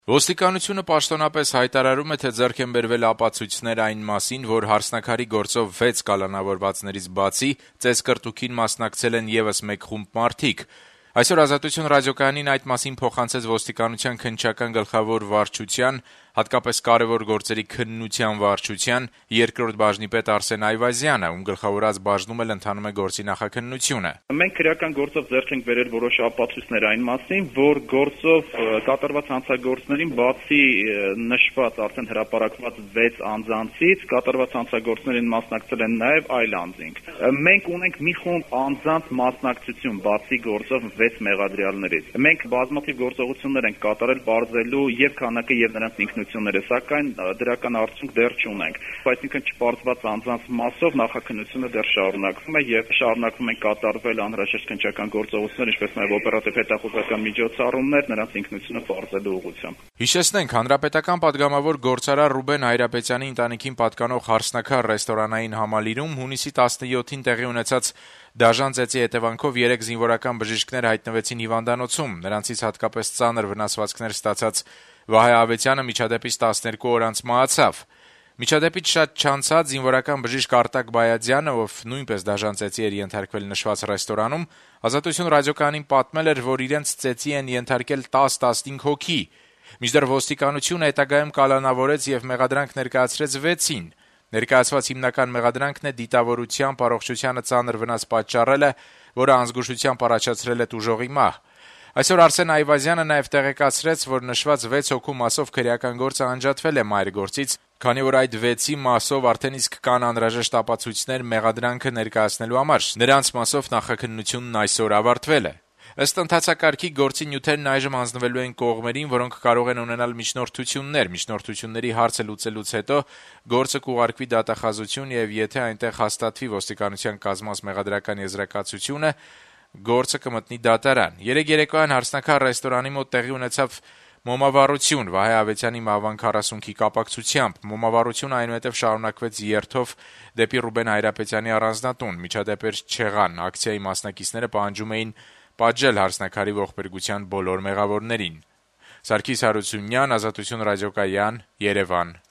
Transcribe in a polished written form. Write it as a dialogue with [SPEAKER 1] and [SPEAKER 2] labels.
[SPEAKER 1] Ոստիկանությունը պաշտոնապես հայտարարում է, թե ձեռք են բերվել ապացույցներ այն մասին, որ Հարսնաքարի գործով 6 կալանավորվածներից բացի ծեծկռտուքին մասնակցել են ևս մեկ խումբ մարդիկ։ Այսօր «Ազատություն» ռադիոկայանին այդ մասին փոխանցեց ոստիկանության քննչական գլխավոր վարչության, հատկապես կարևոր գործերի քննության վարչության երկրորդ բաժնի պետ Արսեն Այվազյանը, ում գլխավորած բաժնում էլ ընթանում է գործի նախաքննությունը։
[SPEAKER 2] Մենք քրեական գործով ձեռք ենք բերել որոշ ապացույցներ այն մասին, որ գործով կատարված հանցագործներին բացի նշված արդեն հրապարակված 6 անձանցից կատարված հանցագործներին մասնակցել են նաև այլ անձինք։ Մենք ունենք մի խումբ անձանց մասնակցություն բացի գործով 6 մեղադրյալներից։ Մենք բազմաթիվ գործողություններ ենք կատարել բարձելու եւ քանակը եւ նրանց ինքնությունները, սակայն դրական արդյունք դեռ չունենք։ Այսինքն չպարզված անձանց մասով նախաքննությունը դեռ շարունակվում է եւ շարունակվում են կատարվել անհրաժեշտ քննչական գործողություններ, ինչպես նաեւ օպերատիվ հետախուզական միջոցառումներ նրանց ինքնությունը բարձելու ուղղությամբ։
[SPEAKER 1] Հիշեցնենք, հանրապետական պատգամավոր գործարար Ռուբեն Հայրապետյանի ընտանիքին պատկանող Հարսնաքար ռեստորանային համալիրում հունիսի 17-ին տեղի ունեցած դաժան ծեծի հետևանքով 3 զինվորական բժիշկներ հայտնվեցին հիվանդանոցում, նրանցից հատկապես ծանր վնասվածքներ ստացած Վահե Ավետյանը միջադեպից 12 օր անց մահացավ։ Միջադեպից շատ չանցած զինվորական բժիշկ Արտակ Բայադյանը, ով նույնպես դաժան ծեծի էր ենթարկվել նշված ռեստորանում, «Ազատություն» ռադիոկայանին պատմել էր, որ իրենց ծեծի են ենթարկել 10-15 հոգի, մինչդեռ ոստիկանությունը հետագայում կալանավորեց եւ մեղադրանք ներկայացրեց 6-ին։ Ներկայացված հիմնական մեղադրանքն է դիտավորությամբ առողջությանը ծանր վնաս պատճառելը, որը անզգուշությամբ առաջացրել է տուժողի մահ։ Այսօր Արսեն Այվազյանը նաև տեղեկացրեց, որ նշված 6 հոգու մասով քրեական գործը անջատվել է մայր գործից, քանի որ այդ 6-ի մասով արդեն իսկ կան անհրաժեշտ ապացույցներ մեղադրանքը ներկայացնելու համար։ Նրանց մասով նախաքննությունն այսօր ավարտվել է։ Ըստ ընթացակարգի գործի նյութերն այժմ հանձնվելու են կողմերին, որոնք կարող են ունենալ միջնորդություններ։ Միջնորդությունների հարցը լուծելուց հետո գործը կուղարկվի դատախազություն եւ եթե այնտեղ հաստատվի ոստիկանության կազմած մեղադրական եզրակացությունը, գործը կմտնի դատարան։ Երեկ երեկոյան Հարսնաքար ռեստորանի մոտ տեղի ունեցավ մոմավառություն Վահե Ավետյանի մահվան 40-ի կապակցությամբ։ Մոմավառությունը այնուհետև շարունակվեց երթով դեպի Ռուբեն Հայրապետյանի առանձնատուն։ Միջադեպեր չեղան։ Ակցիայի մասնակիցները պահանջում էին պատժել Հարսնաքարի ողբերգության բոլոր մեղավորներին։ Սարգիս Հարությունյան, Ազատություն ռադիոկայան, Երևան։